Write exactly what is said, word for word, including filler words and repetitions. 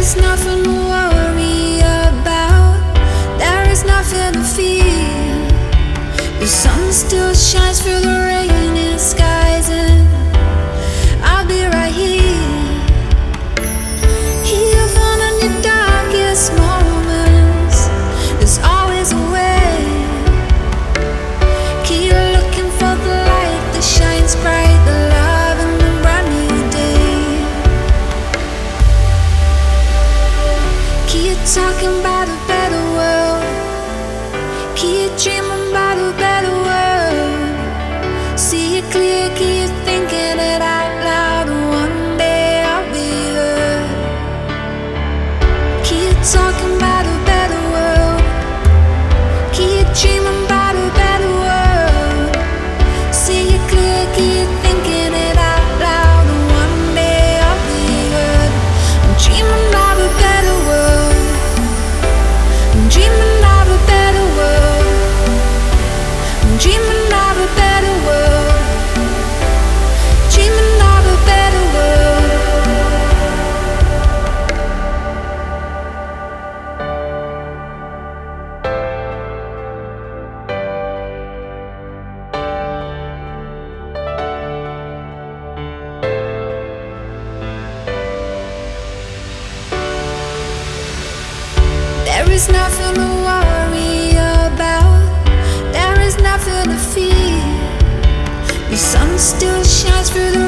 is nothing to worry about. There is nothing to fear. The sun still shines through the rainy skies, and I'll be right here. Even in your darkest moments, there's always a way. Keep looking for the light that shines bright, the love in the brand new day. Keep talking about a better world. Keep dreaming about a better world. See it clear, keep thinking it out loud, and one day I'll be heard. Keep talking about a better world. Keep dreaming about a better world. See it clear, keep thinking it out loud, and one day I'll be heard. I'm dreaming of a better world. I'm dreaming of a better world. I'm dreaming of a better world. Dreaming of a better world. There is nothing to worry about. There is nothing to fear. The sun still shines through the